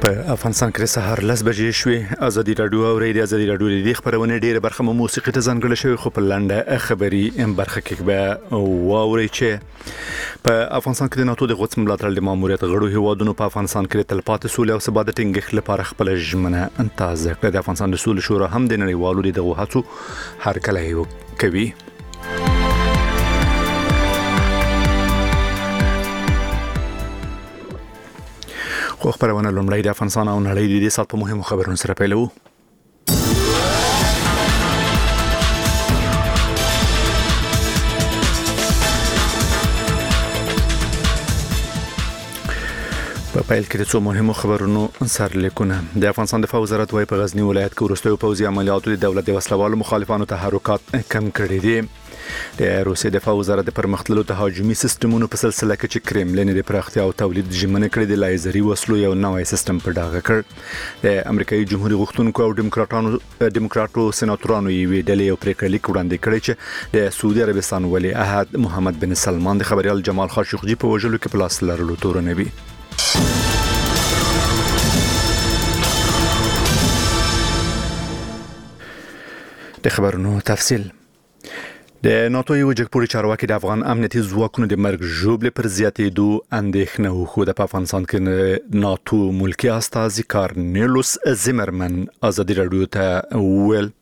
په افغانستان کې سهار 10 بجې شوې. ازادي رادیو او ریډیو ازادي رادیو د خبرونه ډیره برخه موسیقي ته ځانګړې شوی، خو په لنډه خبري برخه کې به واوري چې په افغانستان کې د ناتو د غوڅ ملاتړ د ماموریت غړو هیوادونو په افغانستان کې تلپاتې سولې او ثبات ټینګښت لپاره خپل ژمنه انتازه کړه. د افغانستان د سولې شورا هم د نړیوالو دغه هڅو هرکلی کوي. خو خبرونه لومړی د افغانستان او نړۍ د سات په مهمو خبرونو سره پیلو. په پیل کې د څو مهمو خبرونو سرلیکونه. د افغانستان دفاع وزارت وايي په غزنی ولایت کې وروستیو پوځي عملیاتو د دولت د وسلوالو مخالفانو تحرکات کم کړي دي. د روسیې دفاع وزارت د پرمختللو تهاجمي سیستمونو په سلسله کې چې کرملین د پراختیا او تولید ژمنه کړې د لایزري وسلو یو نوې سیستم په ډاګه کړ. د امریکایي جمهوریت غوښتونکو او دیموکراتو سېناتورانو یې ډلې یو پریکړه لیک وړاندې کړی چې د سعودي عربستان ولی عهد محمد بن سلمان د خبريال جمال خاشقجي په وژلو کې پلاس لرلو تورنوي. د خبرونو تفصیل. د ناتو یو جګپوري چارواکي د افغان امنیتي ځواکونو د مرګ ژوبل پر زیاتېدو اندېښنه وښوده. په افغانستان کې ناتو ملکی استازي کارنیلوس زیمرمن ازادي رادیو ته ویل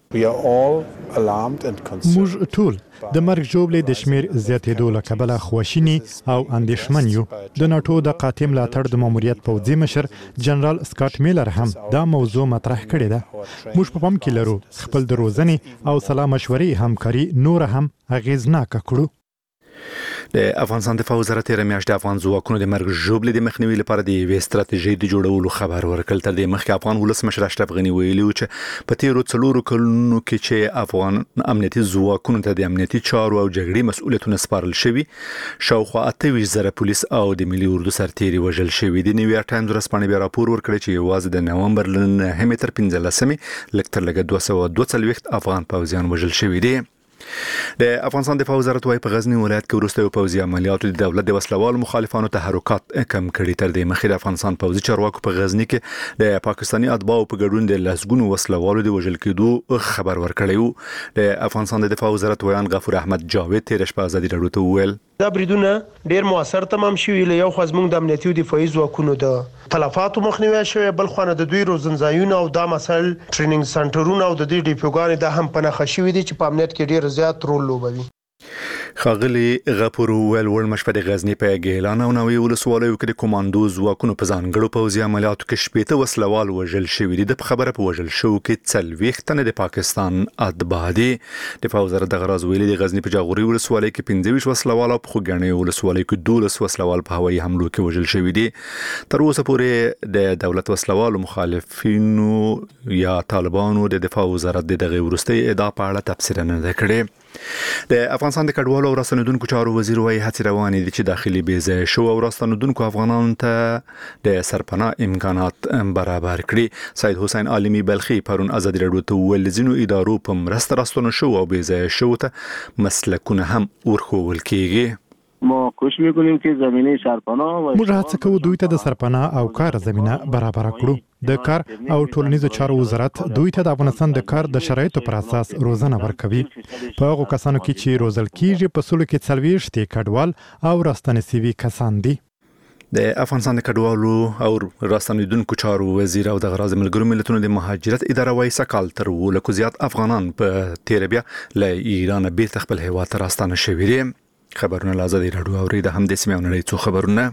موږ ټول د مرګ ژوبلې د شمیر زیاتېدو له کبله خواشینی او اندېښمن یو. د ناتو د قاطع ملاتړ د ماموریت پوځي مشر جنرال سکاټ میلر هم دا موضوع مطرح کړې ده. موږ په پام کې لرو خپل د روزنې او سلا مشورې همکاري نور هم اغیزناک کړو. د افغانستان دفاع وزارت رمیاش د افغان ځواکونو د مرګ ژوبلې د مخنیوي لپاره د یوې ستراتیژۍ د جوړولو خبر ورکړ. تر دې مخکې افغان ولسمشر اشرف غنی ویلي و چې په تیرو 4 کلونو کې چې افغان امنیتي ځواکونو ته د امنیتي چارو او جګړې مسؤلیتونه سپارل شوي، شاوخوا 28,000 پولیس او د ملي اردو سرتیري وژل شوي دي. نیویارک ټایمز ورځپاڼې بیا راپور ورکړی چې یوازې د نومبر له 9 تر 15 لږ تر لږه 242 افغان پوځیان وژل شوي دي. د افغانستان دفاع وزارت وايي په غزنی ولایت کې وروستیو پوځي عملیاتو د دولت د وسلوالو مخالفانو تحرکات کم کړي. تر دې مخکې د افغانستان پوځي چارواکو په غزنی کې د پاکستاني اتباعو په ګډون د لسګونو وسلوالو د وژل کېدو خبر ورکړی و. د افغانستان د دفاع وزارت ویان غفور احمد جاوید تیر شپه ازادي رادیو ته ویل دا بریدونه ډیر موثر تمام شوي. له یو خو زموږ د امنیتي او دفاعي ځواکونو د تلفاتو مخنیوي شوی، بل خو د دوی روزنځایونه او د مسایل ټریننګ سنټرونه او د دې ډیپوګانې د هم پنهخه شوي دي چې په امنیت کې ډیر زیات رول لوبوي. خاغلی غفور ویل ورمشپه د غزنی په ګیلان او نوې ولسوالیو کې د کوماندو ځواکونو په ځانګړو پوځي عملیاتو کې شپېته وسلوال وژل شوي دي. د خبره په وژل شو کې 40 تنه د پاکستان اتباع دي. د وزارت د غراز ویلي د غزنی په جاغوري ولسوالۍ کې 25 وسلوال او په خوګنۍ ولسوالۍ کې 12 وسلوال په هوایي حملو کې وژل شوي دي. تر اوسه پورې د دولت وسلوالو مخالفینو یا طالبانو د دفاع وزارت دغه ورستي ادعا په اړه تفسیر نه کړي. د افغانستان د کډوالو او راستنیدونکو چارو وزیر وايي هڅې روانې دي چې داخلي بېځایه شو او راستنیدونکو افغانانو ته د سرپناه امکانات برابر کړي. سید حسین عالمی بلخي پرون ازادي رادیو ته ویل ځینو ادارو په مرسته راستنو شو او بېځایه شو ته مسلکونه هم ورخول کیږي. ما کوشش میکنیم که زمینه سرپناه موږ هڅه کوو دوی ته د سرپناه او کار زمينه برابر کړو. د کار او ټولنیزو چارو وزارت دوی ته د افغانستان د کار د شرایطو پر اساس روزنه ورکوي. په هغو کسانو کې چې روزل کیږي په سلو کې 40 کډوال او راستنیدونکي کسان دي. د افغانستان د کډوالو او راستنیدونکو چارو وزیر او د غراز ملګرو ملتونو د مهاجرت اداره وايي سکهال تر ولکو زیات افغانان په تیر بیا له ایران بیرته خپل هیواد ته راستانه شوي دي. خبرونه لازم رادیو اورید هم د سیمه نړۍ څو خبرونه.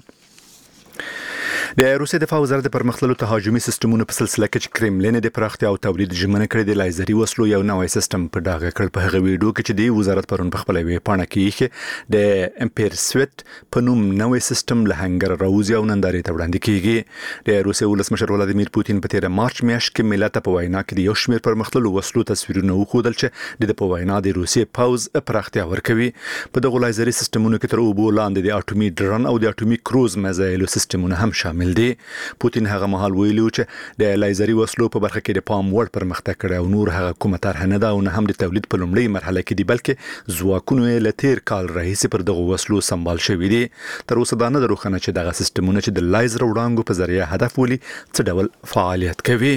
د روسیې دفاع وزارت د پرمختللو تهاجمي سیستمونو په سلسله کې چې کرملین د پراختیا او تولید ژمنه کړې د لایزري وسلو یو نوې سیستم په ډاګه کړ. په هغه ویډیو کې چې د وزارت پرون په خپل وی پاڼه کې د امپیر سویت په نوم نوې سیستم له هنګر راوځي او نندارې ته وړاندې کیږي. د روسیې ولسمشر ولادیمیر پوتین په تیر مارچ میاشت کې ملت په وینا کې د یو شمېر پرمختللو وسلو تصویرونه وښودل چې د په وینا د روسیې پوز پراختیا ورکوي. په دغه لایزري سیستمونو کې تر اوبو لاندې د اټومي ډرون او د اټومي کروز میزایلو سیستمونه هم شامل شامل دي. پوتین هغه مهال ویلو چې د لیزري وسلو په برخه کې د پام وړ پرمختګ کړی او نور هغه کومه طرح نه ده او نه هم د تولید په لومړۍ مرحله کې دي، بلکې ځواکونو یې له تیر کال راهیسې پر دغو وسلو سمبال شوي دي. تر اوسه دا نه ده روښانه چې دغه سیستمونه چې د لیزر وړانګو په ذریعه هدف ولي څه ډول فعالیت کوي.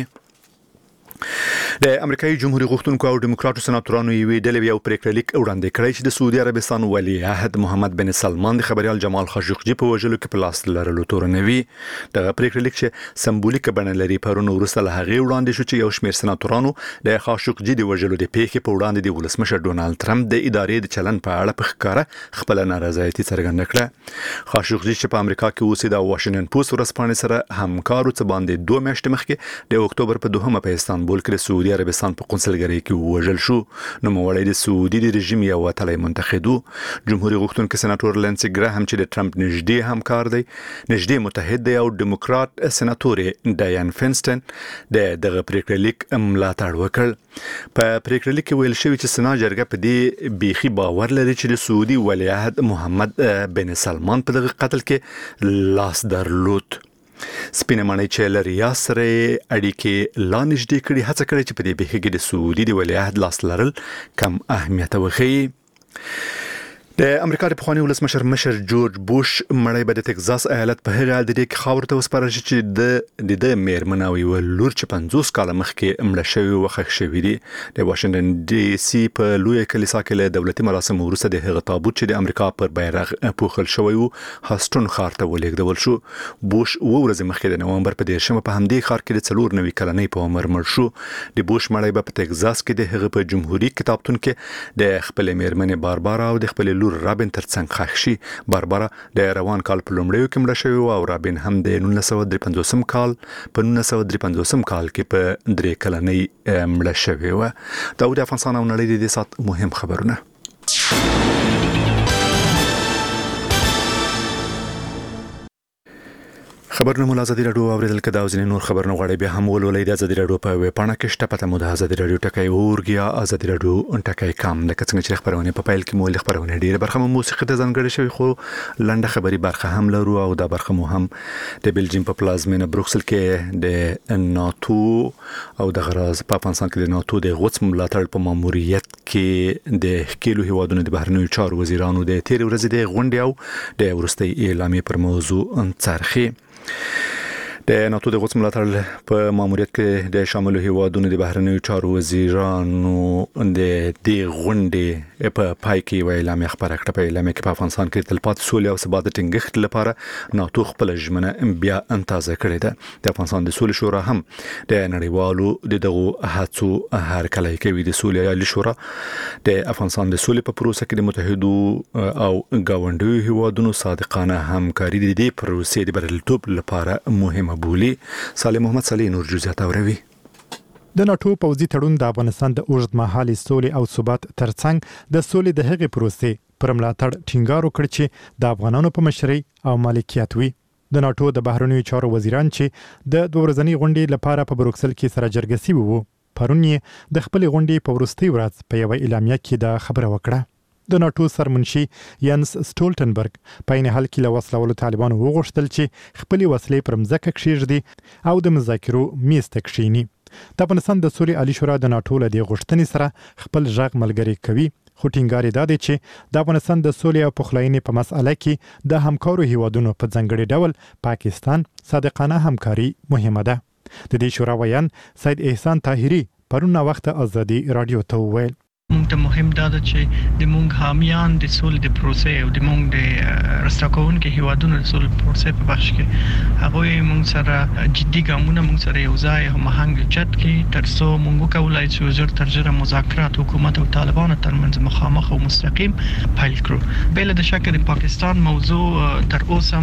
د امریکایي جمهوریت غوښتونکو او دیموکراتو سناتورانو یوې ډلې یو پریکړلیک وړاندې کړی چې د سعودي عربستان ولی عهد محمد بن سلمان د خبريال جمال خاشقجي په وژلو کې په لاس لرلو تورنوي. د پریکړلیک چې سمبولیک بڼه لري پرون وروسته له هغې وړاندې شو چې یو شمېر سناتورانو د خاشقجي د وژلو د پیښې په وړاندې د ولسمشر ډونالد ټرمپ د ادارې د چلن په اړه په ښکاره خپل نارضایتي څرګنده کړه. خاشقجي چې په امریکا کې اوسېده د واشنګټن پوسټ ورځپاڼې سره همکارو څه باندې 2 میاشتې مخکې د اکتوبر په 2 په استانبول کې د سعودي عربستان په قونسلګرۍ کې وژل شو. نو موړی د سعودي د رژیم یو وتلی منتخب جمهوریت غوښتونکي سناتور لینسي ګراهم چې د ټرمپ نږدې همکار دی، نږدې متحد دی او دیموکرات سناتور ډایان فینسټن دغه پریکړلیک ملاتړ وکړ. په پریکړلیک کې ویل شوی چې سنا جرګه په دې بیخي باور لري چې د سعودي ولیعهد محمد بن سلمان په دغه قتل کې لاس درلود. سپینه معنی چې لري سره اړیکې لا نږدې کړي، هڅه کړې چې په دې بیخي کې د سعودي د ولیعهد لاس لرل کم اهمیت وښيي. د امریکا د پخوانی ولسمشر مشر جورج بوش مړی به د ټکزاس ایالت په هغه حال د خاور ته وسپارل شي چې د میرمن او یو لور چې 50 کال مخکې مړه شوی وخښ شوی دی. د واشنګټن ډي سي په لوی کلیسا کې له دولتي مراسم وروسته د هغه تابوت چې د امریکا پر بیرغ پوښل شوی وو هاستون ښار ته ولېږدول شو. بوش ورځې مخکې د نومبر په 10 په همدې ښار کې د 4 کلنۍ په عمر مړ شو. د بوش مړی په ټکزاس کې د هغه په جمهوریت کتابتون کې د خپل میرمن باربارا او د خپل رابین ترڅنګ ښخ شي. باربارا د روان کال په لومړیو کې مړه شوې او رابین هم د 1953 کال کې په 3 کلنۍ مړه شوې و. دا د افغانستان او نړۍ د سات مهم خبرونه. خبرونه مول ازادي رادیو اوریدل کدا او ځینې نور خبرونه غواړي به هم ولولئ د ازادي رادیو په ویب پاڼه کې شته پته مو د ازادي رادیو ټکای اورګیا ازادي رادیو ټکای کام د کڅنګ چې خبرونه په پایل کې مول خبرونه ډیره برخه موسیقي ته ځانګړې شوی خو لنډه خبري برخه هم لرو او دا برخه مو هم د بلجیم په پلازمینه بروکسل کې د ناتو او د غراز په افغانستان کې د ناتو د غوڅ ملاتړ په ماموریت کې د کېلو هیوادونو د بهرنیو چارو وزیرانو د تیر ورځې د غونډې او د ورستي اعلامیې پر موضوع څرخي. د ناتو د غوڅ ملاتړ په ماموریت کې د شامل هیوادونو د بهرنیو چارو وزیرانو د دې غونډې په پای کې ویل اعلامیه خبره کړه. په اعلامیه کې په افغانستان کې تلپاتې سولې او ثبات ټینګښت لپاره ناتو خپل ژمنه بیا تازه کړې ده. د افغانستان د سولې شورا هم د نړیوالو دغه هڅو هرکلی کوي. د سولې عالی شورا د افغانستان د سولې په پروسه کې د متحدو او ګاونډیو هیوادونو صادقانه همکاري د دې پروسې د بریالیتوب لپاره مهمه بولی. صالح محمد صالح نور جزئیات اوري. د ناتو پوځي تړون د افغانستان د اوږدمهالي سولې او ثبات ترڅنګ د سولې د هغې پروسې پر ملاتړ ټینګار وکړ چې د افغانانو په مشرۍ او مالکیت وي. د ناتو د بهرنیو چارو وزیران چې د 2 ورځنۍ غونډې لپاره په بروکسل کې سره جرګه شوي وو پرون یې د خپل غونډې په وروستۍ ورځ په یو اعلامیه کې دا خبره وکړه. د ناتو سرمنشي ینس سټولټنبرګ په عین حال کې له وسلوالو طالبانو وغوښتل چې خپل وسلې پر مځکه کښېږدي او د مذاکرو میز ته کښیني. د افغانستان د سولې عالی شورا د ناتو له دې غوښتنې سره خپل ژغ ملګری کوي، خو ټینګار یې دا دی چې د افغانستان د سولې او پخلاینې په مسأله کې د همکارو هیوادونو په ځانګړي ډول پاکستان صادقانه همکاري مهمه ده. د دې شورا ویان سید احسان طاهری پرون وخت ازادي رادیو ته وویل مونږ ته مهم دا ده چې د مونږ حامیان د سولې د پروسې او د مونږ د رستاکونکو هیوادونو د سولې پروسې په بخش کې هغه مونږ سره جدي ګامونه مونږ سره یو ځای هم هنګ چت کې ترڅو مونږ کولای شو زر تر زر مذاکرات حکومت او طالبانو ترمنځ مخامخ او مستقیم پیل کړو. بل د شک د پاکستان موضوع تر اوسه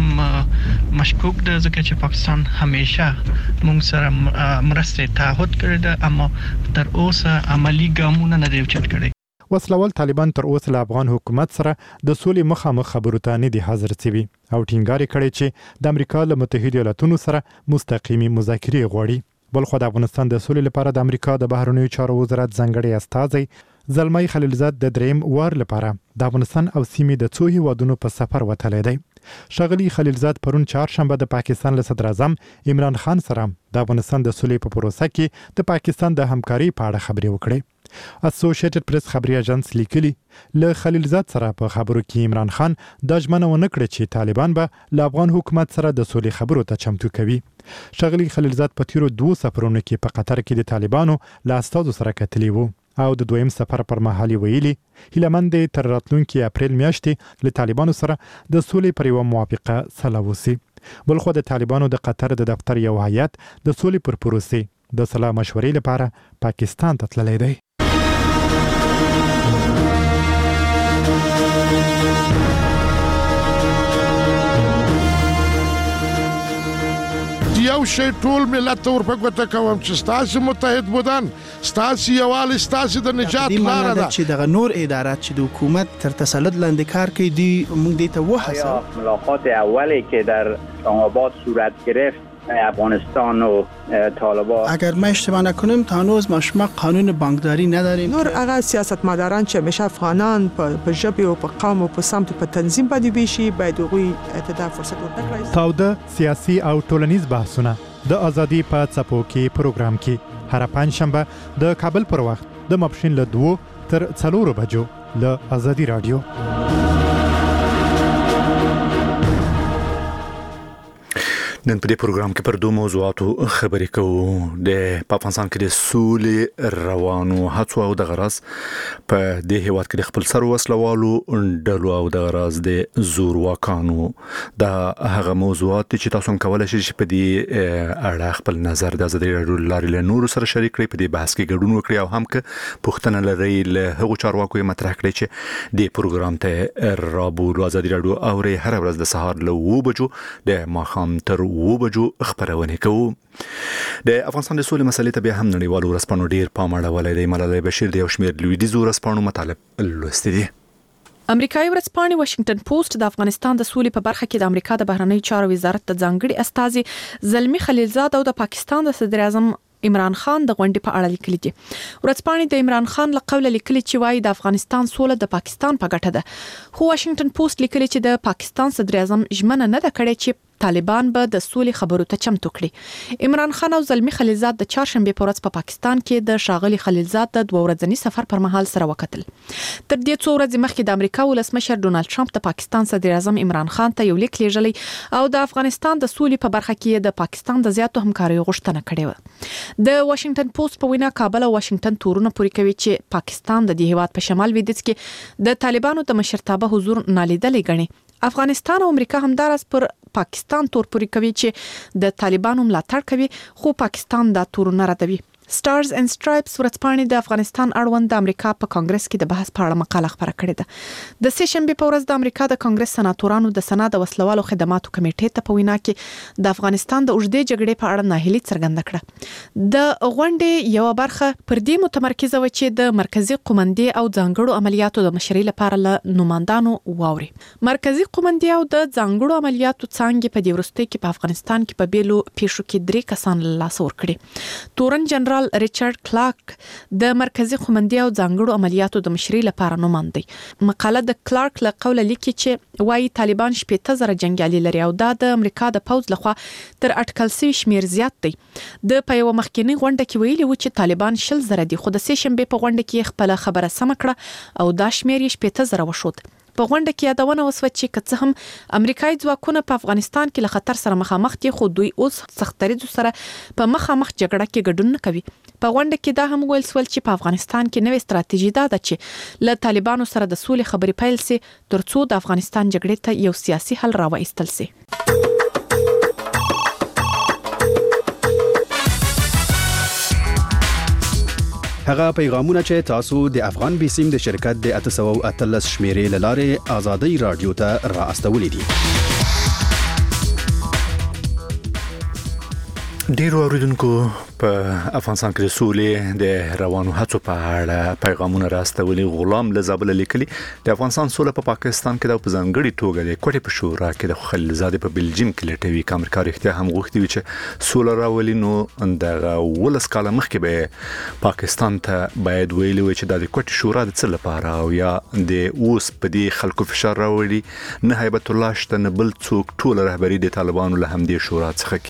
مشکوک ده ځکه چې پاکستان همیشه مونږ سره مرسته تعهد کړی ده اما تر اوسه عملی ګامونه نه دی چت. وسلوال طالبان تر اوسه له افغان حکومت سره د سولې مخامخ خبرو ته نه دي حاضر شوي او ټینګار کړي چې د امریکا له متحده ایالاتونو سره مستقیمي مذاکرې غواړي. بلخو د افغانستان د سولې لپاره د امریکا د بهرنیو چارو وزارت ځانګړي استازی زلمي خلیلزاد د دریم وار لپاره د افغانستان او سیمې د څو هیوادونو په سفر وتلی دی. ښاغلي خلیلزاد پرون چهارشنبه د پاکستان له صدر اعظم عمران خان سره د افغانستان د سولې په پروسه کې د پاکستان د همکاري په اړه خبرې وکړې. اسوسییټډ پریس خبري اژانس لیکلي له خلیلزاد سره په خبرو کې عمران خان د ژمنه ونه کړې چې طالبان به له افغان حکومت سره د سولې خبرو ته چمتو کوي. ښاغلي خلیلزاد په تیرو 2 سفرونو کې په قطر کې د طالبانو له استازو سره کتلي وو او د دویم سفر پر مهال ویلي هیلمند تر راتلونکي اپریل میاشتې له طالبانو سره د سولې پر یوه موافقه سلا وسی. بلخو د طالبانو د قطر د دفتر یو هیئت د سولې پر پروسې د سلا مشورې لپاره پاکستان ته تللی دی. یو شی ټول ملت ته ورپګوته کوم چې ستاسو متحد بودن ستاسو یوال ستاسو د نجات لاره ده چې دغه نور ادارات چې د حکومت تر تسلط لاندې کار کوي دی موږ دې ته وحسه. ملاقات اولی که در اسلام آباد صورت گرفت افغانستان و طالبان، اگر ما اشتباه نکنیم تا هنوز ما قانون بانکداری نداریم. نور هغه سیاستمداران چې همیشه افغانان په ژبه او په قوم او په سمت په تنظیم باندې ویشي باید هغوی ته فرصت ورکړي. تاوده سیاسي او ټولنیز بحثونه د ازادي په څپو کې پروګرام کې هر پنځشنبه د کابل پر وخت د ماپښین له 2 تر 4 بجو له ازادي رادیو. نن په دې پروګرام کې پر 2 موضوعاتو خبرې کوو. د افغانستان کې د سولې روانو هڅو او د غرض په دې هیواد کې د خپل سر وسلوالو ډلو او د غرض د زور واکانو دا هغه موضوعات چې تاسو هم کولای شئ چې په دې اړه خپل نظر د ازادي رادیو لارې له نورو سره شریک کړئ، په دې بحث کې ګډون وکړئ او هم که پوښتنه لرئ له هغو چارواکو یې مطرح کړئ چې د پروګرام ته رابولو. ازادي رادیو اوري هر ورځ د سهار له 2 بجو د ماښام تر 2 بجو خبرونه کوو. د افغانستان د سولې مسلې ته بیا هم نړیوالو ورسپانو ډیر پام اړولی دی. ملالۍ بشیر د یو شمېر لویدیځو ورسپانو مطالب لوستي دي. امریکایي ورځپاڼې واشنگټن پوسټ د افغانستان د سولې په برخه کې د امریکا د بهرنی چارو وزارت د ځانګړي استازي زلمی خلیلزاد او د پاکستان د صدر اعظم عمران خان د غونډې په اړه لیکلي دي. ورځپاڼې د عمران خان له قوله لیکلي چې وايي د افغانستان سوله د پاکستان په ګټه ده. خو واشنگټن پوسټ لیکلي چې د پاکستان صدر اعظم ژمنه نه ده کړې چې طالبان به د سولې خبرو ته چمتو کړي. عمران خان او زلمی خلیلزاد د چهارشنبه په ورځ په پاکستان کې د ښاغلي خلیلزاد د 2 ورځني سفر پر مهال سره وکتل. تر دې څو ورځې مخکې د امریکا ولسمشر ډونالد ټرمپ د پاکستان صدر اعظم عمران خان ته یو لیک لیږلی او د افغانستان د سولې په برخه کې د پاکستان د زیاتو همکارۍ غوښتنه کړې و. د واشنگټن پوسټ په وینا کابل او واشنگټن تورونه پوری کوي چې پاکستان د دې هیواد په شمال لویدیځ کې د طالبانو د مشرتابه حضور نالیدلې ګڼي. افغانستان او امریکا همدارس پر پاکستان تور پوری کوي چې د طالبانو ملاتړ کوي، خو پاکستان دا تورونه ردوي. سټارز اینڈ سټرایپس ورځپاڼې د افغانستان اړوند د امریکا په کانګرس کې د بحث په اړه مقاله خپره کړې ده. د سه شنبه په ورځ د امریکا د کانګرس سناتورانو د سنا د وسلوالو خدماتو کمیټې ته په وینا کې د افغانستان د اوږدې جګړې په اړه ناهیلي څرګنده کړه. د غونډې یو برخه پر دې متمرکزه و چې د مرکزی قومندې او ځانګړو عملیاتو د مشرۍ لپاره له نوماندانو واوري. مرکزی قومندې او د ځانګړو عملیاتو څانګې په دې وروستۍ کې په افغانستان کې په بیلو پیښو کې 3 کسان له لاسه ورکړي. تورن جنرال ریچارډ کلارک د مرکزی قومندې او ځانګړو عملیاتو د مشرۍ لپاره نوماند دی. مقاله د کلارک له قوله لیکي چې وايي طالبان 70,000 جنگیالي لري او دا د امریکا د پوځ لخوا تر اټکل شوی شمیر زیات دی. د په یو مخکینی غونډه کې ویلي و چې طالبان 60,000 دي، خو د سه شنبه په غونډه کې خپل خبره سم کړه او دا شمیر 70,000 وشود. په غونډه کې یادونه وسوه چې که څه هم امریکایي ځواکونه په افغانستان کې له خطر سره مخامخ دي، خو دوی اوس سخت دریځ سره په مخامخ جګړه کې ګډون نه کوي. په غونډه کې دا هم ویل سول چې په افغانستان کې نوې ستراتیژي ده چې له طالبانو سره د سولې خبرې پیل سي ترڅو د افغانستان جګړې ته یو سیاسي حل راوایستل سي. هغه پیغامونه چې تاسو د افغان بیسیم د شرکت د 813 شمیرې لاره آزادۍ رادیو ته را استولې دي. ډیرو اوریدونکو په افغانستان کې د سولې د روانو هڅو په اړه پیغامونه راستولي. غلام لزابل لیکلي د افغانستان سوله په پاکستان کې د ځانګړي توګه د کوټې په شورا کې د خلیل زاده په بلجیم کې لټوي. امریکا رښتیا هم غوښتي چې سوله راولي، نو د ولس کاله مخکې به پاکستان ته باید ویلي وي چې د کوټې شورا د څه لپاره او یا د اوس په دې خلکو فشار راوړي. نه هیبت الله شته نه بل څوک، ټول رهبری د طالبانو له همدې شورا څخه